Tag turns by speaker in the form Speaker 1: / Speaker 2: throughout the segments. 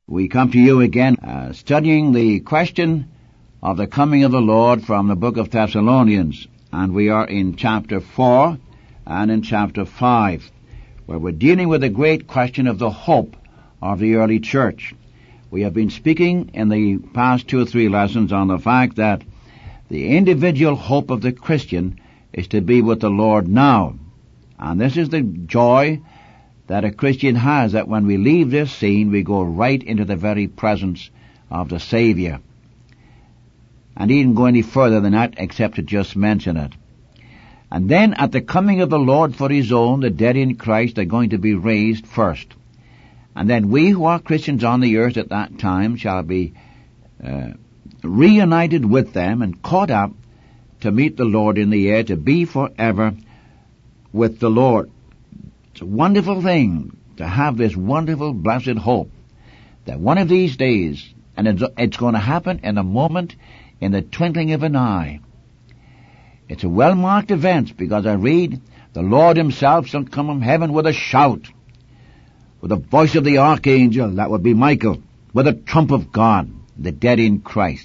Speaker 1: We come to you again, studying the question of the coming of the Lord from the book of Thessalonians. And we are in chapter 4 and in chapter 5, where we're dealing with the great question of the hope of the early church. We have been speaking in the past 2 or 3 lessons on the fact that the individual hope of the Christian is to be with the Lord now. And this is the joy that a Christian has, that when we leave this scene, we go right into the very presence of the Savior. And he didn't go any further than that, except to just mention it. And then at the coming of the Lord for his own, the dead in Christ are going to be raised first. And then we who are Christians on the earth at that time shall be reunited with them and caught up to meet the Lord in the air, to be forever with the Lord. It's a wonderful thing to have this wonderful, blessed hope that one of these days, and it's going to happen in a moment, in the twinkling of an eye. It's a well-marked event, because I read, the Lord himself shall come from heaven with a shout, with the voice of the archangel, that would be Michael, with a trump of God, the dead in Christ.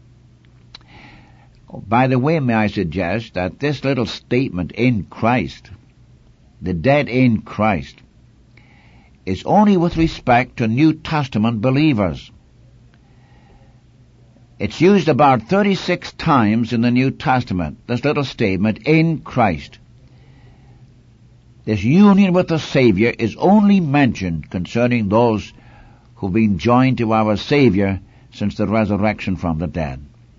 Speaker 1: By the way, may I suggest that this little statement, in Christ, the dead in Christ, is only with respect to New Testament believers. It's used about 36 times in the New Testament, this little statement, in Christ. This union with the Savior is only mentioned concerning those who've been joined to our Savior since the resurrection from the dead.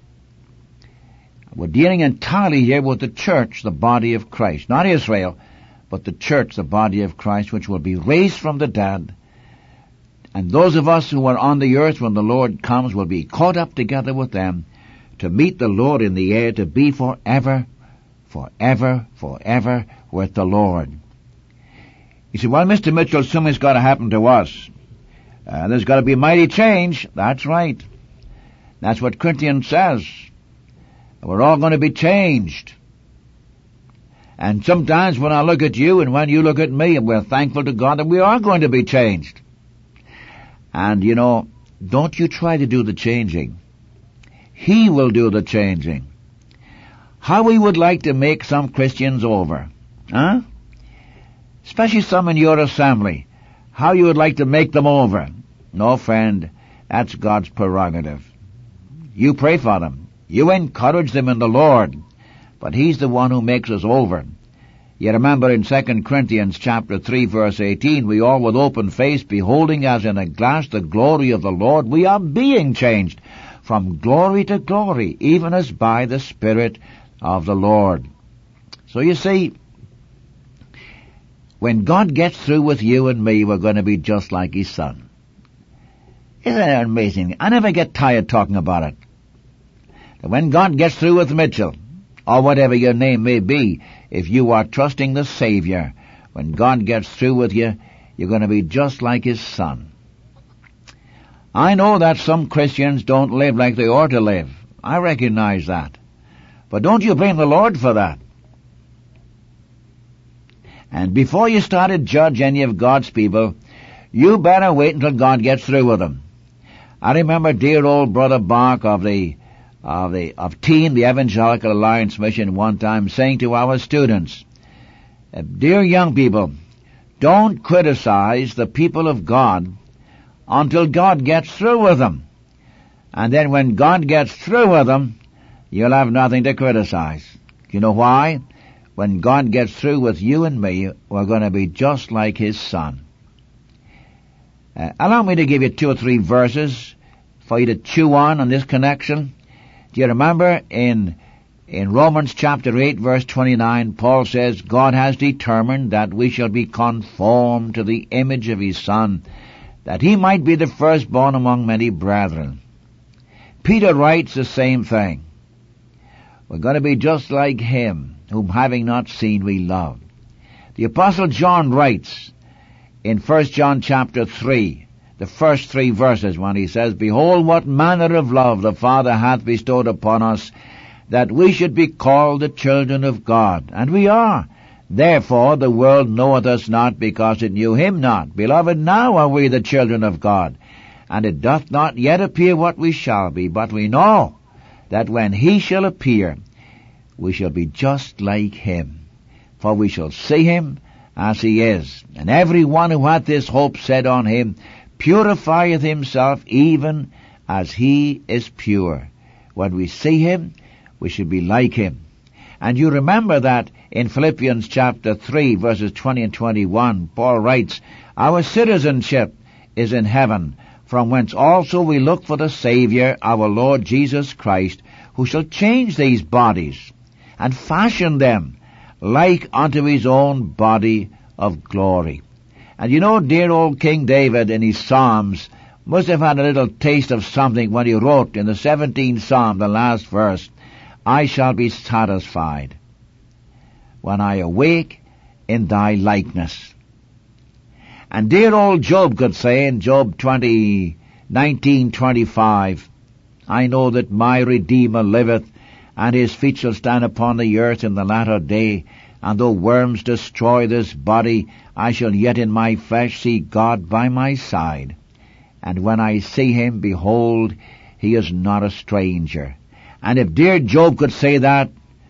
Speaker 1: We're dealing entirely here with the church, the body of Christ, not Israel, but the church, the body of Christ, which will be raised from the dead. And those of us who are on the earth when the Lord comes will be caught up together with them to meet the Lord in the air, to be forever, forever, forever with the Lord. You say, well, Mr. Mitchell, something's got to happen to us. There's got to be a mighty change. That's right. That's what Corinthians says. We're all going to be changed. And sometimes when I look at you and when you look at me, we're thankful to God that we are going to be changed. And, you know, don't you try to do the changing. He will do the changing. How we would like to make some Christians over. Huh? Especially some in your assembly. How you would like to make them over. No, friend, that's God's prerogative. You pray for them. You encourage them in the Lord. But he's the one who makes us over. You remember in 2 Corinthians chapter 3 verse 18, we all with open face, beholding as in a glass the glory of the Lord, we are being changed from glory to glory, even as by the Spirit of the Lord. So you see, when God gets through with you and me, we're going to be just like his Son. Isn't that amazing? I never get tired talking about it. When God gets through with Mitchell, or whatever your name may be, if you are trusting the Savior, when God gets through with you, you're going to be just like his Son. I know that some Christians don't live like they ought to live. I recognize that. But don't you blame the Lord for that. And before you start to judge any of God's people, you better wait until God gets through with them. I remember dear old Brother Bach of TEAM, the Evangelical Alliance Mission, one time saying to our students, dear young people, don't criticize the people of God until God gets through with them. And then when God gets through with them, you'll have nothing to criticize. You know why? When God gets through with you and me, we're going to be just like his Son. Allow me to give you 2 or 3 verses for you to chew on this connection. Do you remember in Romans chapter 8 verse 29, Paul says, God has determined that we shall be conformed to the image of his Son, that he might be the firstborn among many brethren. Peter writes the same thing. We're going to be just like him, whom having not seen we love. The Apostle John writes in 1 John chapter 3, the first 3 verses, when he says, behold, what manner of love the Father hath bestowed upon us, that we should be called the children of God. And we are. Therefore the world knoweth us not, because it knew him not. Beloved, now are we the children of God, and it doth not yet appear what we shall be, but we know that when he shall appear, we shall be just like him, for we shall see him as he is. And every one who hath this hope set on him purifieth himself even as he is pure. When we see him, we should be like him. And you remember that in Philippians chapter 3, verses 20 and 21, Paul writes, our citizenship is in heaven, from whence also we look for the Saviour, our Lord Jesus Christ, who shall change these bodies and fashion them like unto his own body of glory. And you know, dear old King David in his Psalms must have had a little taste of something when he wrote in the 17th Psalm, the last verse, I shall be satisfied when I awake in thy likeness. And dear old Job could say in Job 19:25, I know that my Redeemer liveth, and his feet shall stand upon the earth in the latter day. And though worms destroy this body, I shall yet in my flesh see God by my side. And when I see him, behold, he is not a stranger. And if dear Job could say that,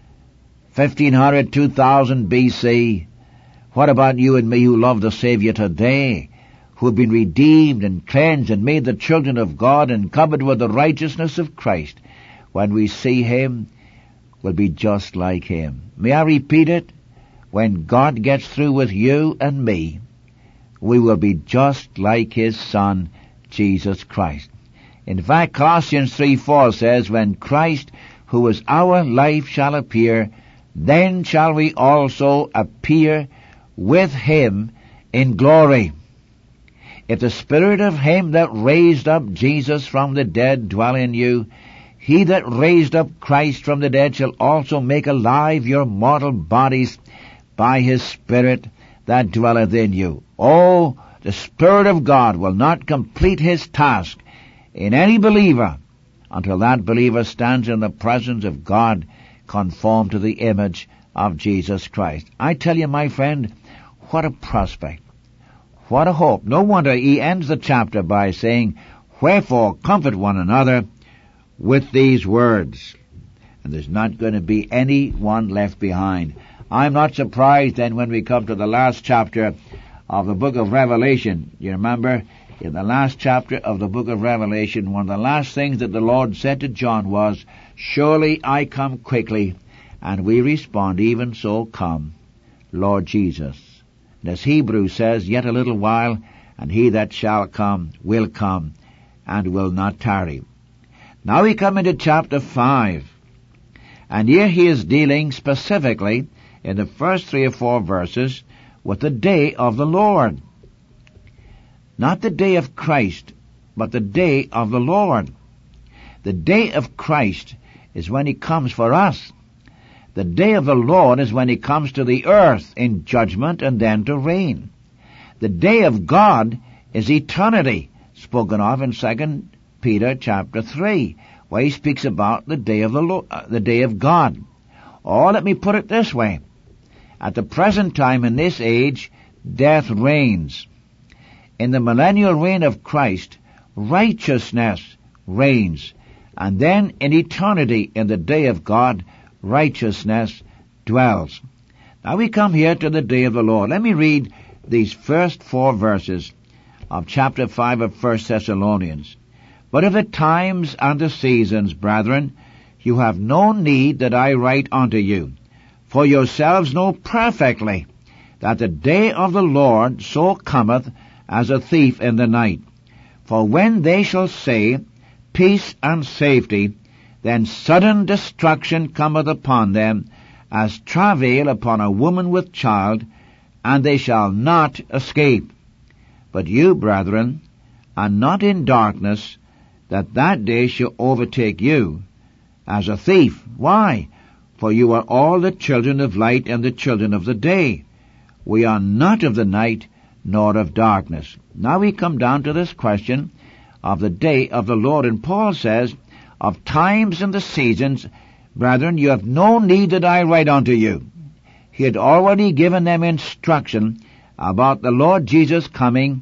Speaker 1: 1500, 2000 BC, what about you and me who love the Savior today, who have been redeemed and cleansed and made the children of God and covered with the righteousness of Christ? When we see him, we'll be just like him. May I repeat it? When God gets through with you and me, we will be just like his Son, Jesus Christ. In fact, Colossians 3:4 says, when Christ, who is our life, shall appear, then shall we also appear with him in glory. If the Spirit of him that raised up Jesus from the dead dwell in you, he that raised up Christ from the dead shall also make alive your mortal bodies by his Spirit that dwelleth in you. Oh, the Spirit of God will not complete his task in any believer until that believer stands in the presence of God, conformed to the image of Jesus Christ. I tell you, my friend, what a prospect. What a hope. No wonder he ends the chapter by saying, wherefore comfort one another with these words. And there's not going to be any one left behind. I'm not surprised then when we come to the last chapter of the book of Revelation. You remember, in the last chapter of the book of Revelation, one of the last things that the Lord said to John was, surely I come quickly. And we respond, even so come, Lord Jesus. And as Hebrews says, yet a little while, and he that shall come, and will not tarry. Now we come into chapter 5. And here he is dealing specifically, in the first 3 or 4 verses, with the day of the Lord. Not the day of Christ, but the day of the Lord. The day of Christ is when he comes for us. The day of the Lord is when he comes to the earth in judgment and then to reign. The day of God is eternity, spoken of in 2 Peter chapter 3, where he speaks about the day of the day of God. Or let me put it this way. At the present time in this age, death reigns. In the millennial reign of Christ, righteousness reigns. And then in eternity, in the day of God, righteousness dwells. Now we come here to the day of the Lord. Let me read these first 4 verses of chapter 5 of 1 Thessalonians. But of the times and the seasons, brethren, you have no need that I write unto you. For yourselves know perfectly that the day of the Lord so cometh as a thief in the night. For when they shall say, peace and safety, then sudden destruction cometh upon them, as travail upon a woman with child, and they shall not escape. But you, brethren, are not in darkness, that day shall overtake you as a thief. Why? For you are all the children of light and the children of the day. We are not of the night, nor of darkness. Now we come down to this question of the day of the Lord. And Paul says, of times and the seasons, brethren, you have no need that I write unto you. He had already given them instruction about the Lord Jesus coming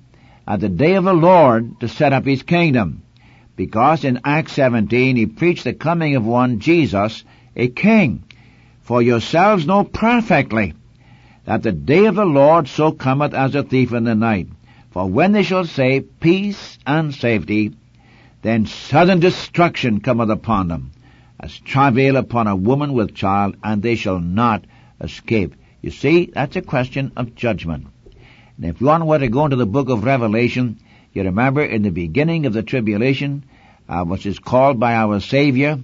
Speaker 1: at the day of the Lord to set up his kingdom. Because in Acts 17 he preached the coming of one, Jesus, a king. For yourselves know perfectly that the day of the Lord so cometh as a thief in the night. For when they shall say, peace and safety, then sudden destruction cometh upon them, as travail upon a woman with child, and they shall not escape. You see, that's a question of judgment. And if you want to go into the book of Revelation, you remember in the beginning of the tribulation, which is called by our Savior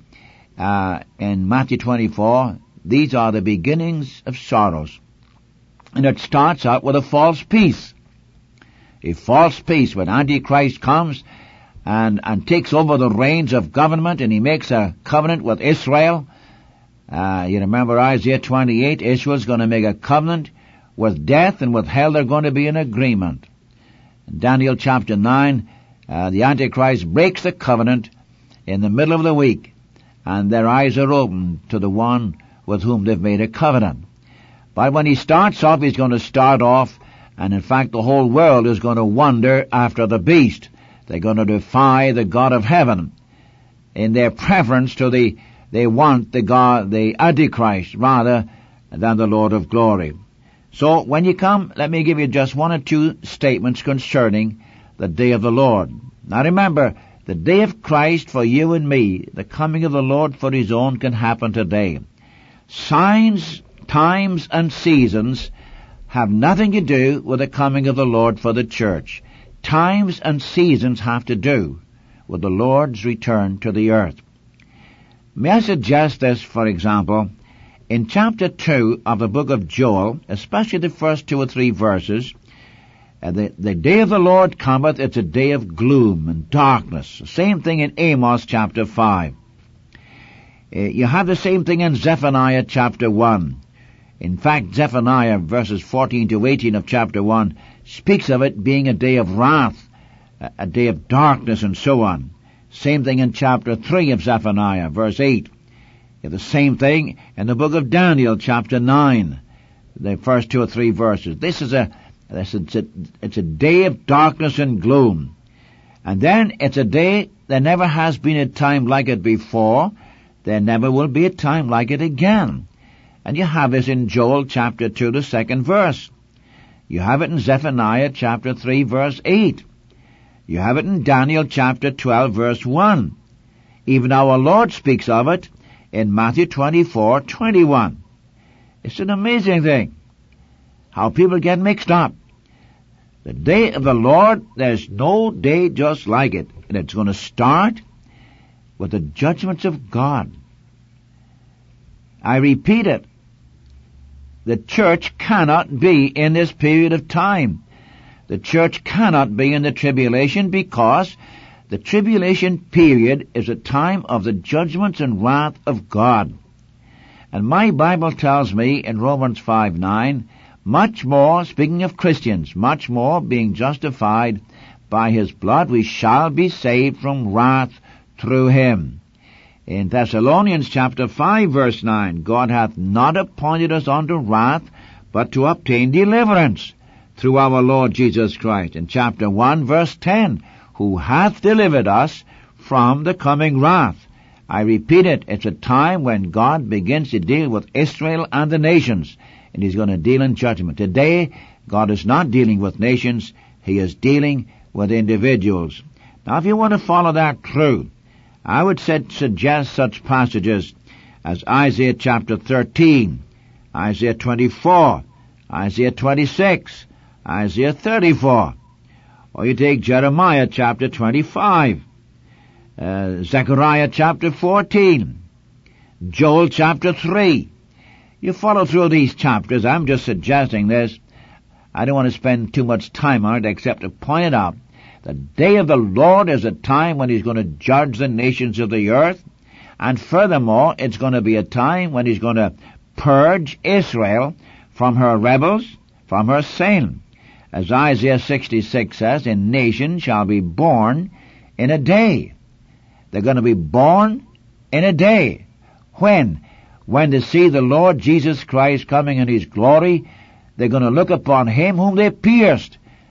Speaker 1: in Matthew 24, these are the beginnings of sorrows. And it starts out with a false peace. A false peace when Antichrist comes and takes over the reins of government, and he makes a covenant with Israel. You remember Isaiah 28, Israel's going to make a covenant with death, and with hell they're going to be in agreement. In Daniel chapter 9, the Antichrist breaks the covenant in the middle of the week, and their eyes are open to the one with whom they've made a covenant. But when he starts off, he's going to start off, and in fact the whole world is going to wander after the beast. They're going to defy the God of heaven in their preference to they want the Antichrist rather than the Lord of glory. So when you come, let me give you just one or two statements concerning the day of the Lord. Now remember, the day of Christ for you and me, the coming of the Lord for his own, can happen today. Signs, times, and seasons have nothing to do with the coming of the Lord for the church. Times and seasons have to do with the Lord's return to the earth. May I suggest this, for example, in chapter 2 of the book of Joel, especially the first 2 or 3 verses, the day of the Lord cometh, it's a day of gloom and darkness. Same thing in Amos chapter 5. You have the same thing in Zephaniah chapter 1. In fact, Zephaniah verses 14 to 18 of chapter 1 speaks of it being a day of wrath, a day of darkness, and so on. Same thing in chapter 3 of Zephaniah, verse 8. You have the same thing in the book of Daniel, chapter 9, the first 2 or 3 verses. It's a day of darkness and gloom. And then it's a day, there never has been a time like it before. There never will be a time like it again. And you have this in Joel chapter 2, the 2nd verse. You have it in Zephaniah chapter 3, verse 8. You have it in Daniel chapter 12, verse 1. Even our Lord speaks of it in Matthew 24, 21. It's an amazing thing how people get mixed up. The day of the Lord, there's no day just like it. And it's going to start with the judgments of God. I repeat it. The church cannot be in this period of time. The church cannot be in the tribulation, because the tribulation period is a time of the judgments and wrath of God. And my Bible tells me in Romans 5:9, much more, speaking of Christians, much more being justified by his blood, we shall be saved from wrath through him. In Thessalonians chapter 5 verse 9, God hath not appointed us unto wrath, but to obtain deliverance through our Lord Jesus Christ. In chapter 1 verse 10, who hath delivered us from the coming wrath. I repeat it, it's a time when God begins to deal with Israel and the nations, and he's going to deal in judgment. Today, God is not dealing with nations, he is dealing with individuals. Now, if you want to follow that through, I would suggest such passages as Isaiah chapter 13, Isaiah 24, Isaiah 26, Isaiah 34. Or you take Jeremiah chapter 25, Zechariah chapter 14, Joel chapter 3. You follow through these chapters. I'm just suggesting this. I don't want to spend too much time on it except to point it out. The day of the Lord is a time when he's going to judge the nations of the earth. And furthermore, it's going to be a time when he's going to purge Israel from her rebels, from her sin. As Isaiah 66 says, a nation shall be born in a day. They're going to be born in a day. When? When they see the Lord Jesus Christ coming in his glory, they're going to look upon him whom they pierced,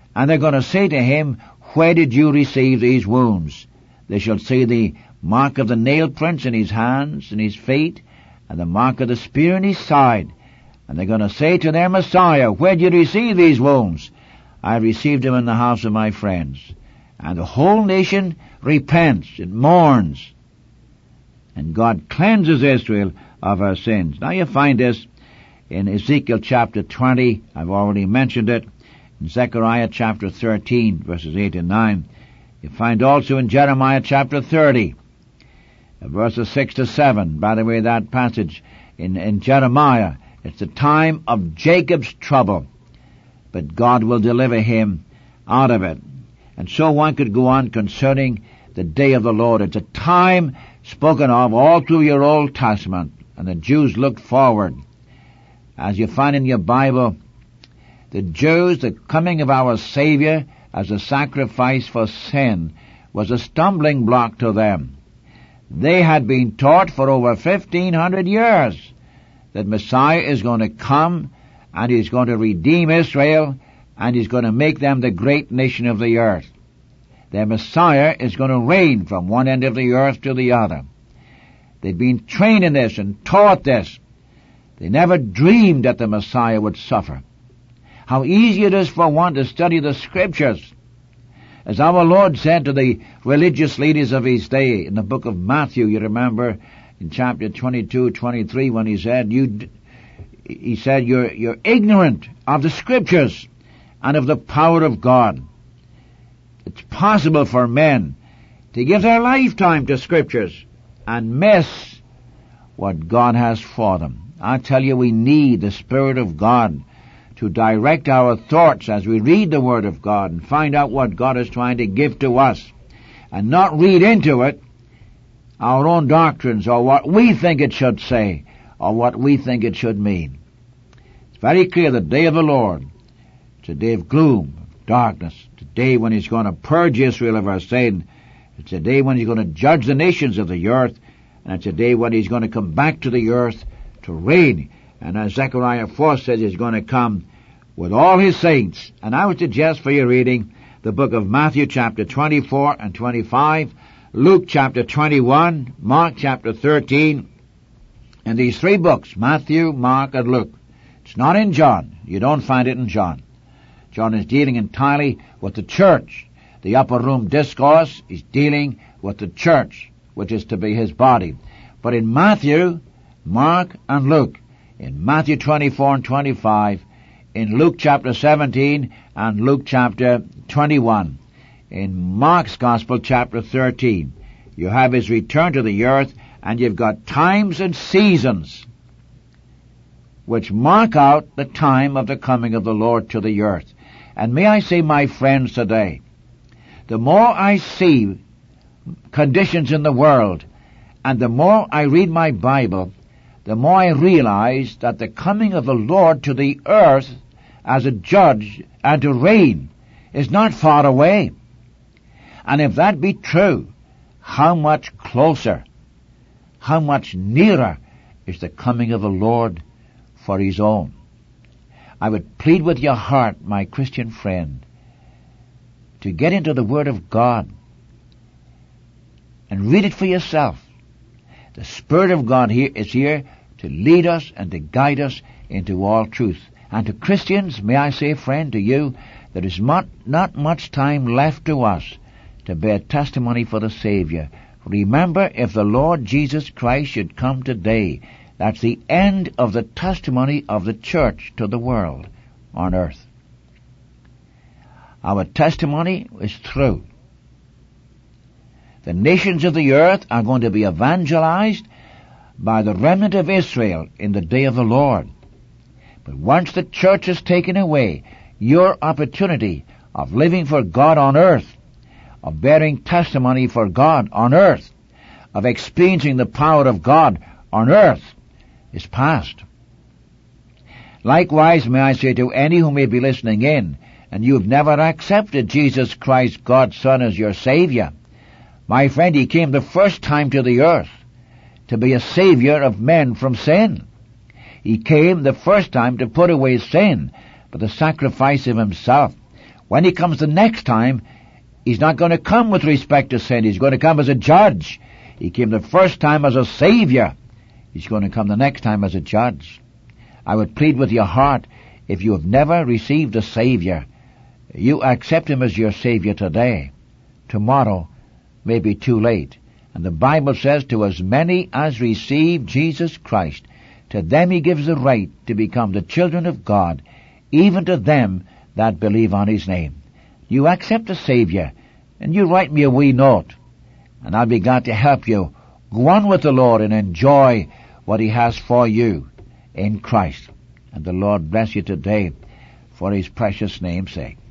Speaker 1: And they're going to say to him, where did you receive these wounds? They shall see the mark of the nail prints in his hands and his feet, and the mark of the spear in his side. And they're going to say to their Messiah, where did you receive these wounds? I received them in the house of my friends. And the whole nation repents, it mourns. And God cleanses Israel of her sins. Now you find this in Ezekiel chapter 20, I've already mentioned it, in Zechariah chapter 13, verses 8 and 9. You find also in Jeremiah chapter 30, verses 6 to 7. By the way, that passage in Jeremiah, it's the time of Jacob's trouble, but God will deliver him out of it. And so one could go on concerning the day of the Lord. It's a time spoken of all through your Old Testament, and the Jews looked forward. As you find in your Bible, the Jews, the coming of our Savior as a sacrifice for sin was a stumbling block to them. They had been taught for over 1,500 years that Messiah is going to come and he's going to redeem Israel and he's going to make them the great nation of the earth. Their Messiah is going to reign from one end of the earth to the other. They'd been trained in this and taught this. They never dreamed that the Messiah would suffer. How easy it is for one to study the Scriptures. As our Lord said to the religious leaders of his day in the book of Matthew, you remember in chapter 22, 23, when he said, you're ignorant of the Scriptures and of the power of God. It's possible for men to give their lifetime to Scriptures and miss what God has for them. I tell you, we need the Spirit of God to direct our thoughts as we read the Word of God and find out what God is trying to give to us, and not read into it our own doctrines or what we think it should say or what we think it should mean. It's very clear the day of the Lord, it's a day of gloom, of darkness. It's a day when He's going to purge Israel of our sin. It's a day when He's going to judge the nations of the earth, and it's a day when He's going to come back to the earth to reign. And as Zechariah 4 says, He's going to come with all His saints. And I would suggest for your reading the book of Matthew chapter 24 and 25, Luke chapter 21, Mark chapter 13, and these three books, Matthew, Mark, and Luke. It's not in John. You don't find it in John. John is dealing entirely with the church. The upper room discourse is dealing with the church, which is to be His body. But in Matthew, Mark, and Luke, in Matthew 24 and 25, in Luke chapter 17 and Luke chapter 21, in Mark's Gospel chapter 13, you have His return to the earth, and you've got times and seasons which mark out the time of the coming of the Lord to the earth. And may I say, my friends, today, the more I see conditions in the world, and the more I read my Bible, the more I realize that the coming of the Lord to the earth as a judge and to reign is not far away. And if that be true, how much closer, how much nearer is the coming of the Lord for His own? I would plead with your heart, my Christian friend, to get into the Word of God and read it for yourself. The Spirit of God is here to lead us and to guide us into all truth. And to Christians, may I say, friend, to you, there is not much time left to us to bear testimony for the Savior. Remember, if the Lord Jesus Christ should come today, that's the end of the testimony of the church to the world on earth. Our testimony is through. The nations of the earth are going to be evangelized by the remnant of Israel in the day of the Lord. But once the church is taken away, your opportunity of living for God on earth, of bearing testimony for God on earth, of experiencing the power of God on earth, is past. Likewise, may I say to any who may be listening in, and you have never accepted Jesus Christ, God's Son, as your Savior, my friend, He came the first time to the earth to be a Savior of men from sin. He came the first time to put away sin by the sacrifice of Himself. When he comes the next time, he's not going to come with respect to sin. He's going to come as a judge. He came the first time as a Savior. He's going to come the next time as a judge. I would plead with your heart, if you have never received a Savior, you accept Him as your Savior today. Tomorrow may be too late. And the Bible says, to as many as receive Jesus Christ, to them He gives the right to become the children of God, even to them that believe on His name. You accept a Savior, and you write me a wee note, and I'll be glad to help you go on with the Lord and enjoy what He has for you in Christ. And the Lord bless you today for His precious name's sake.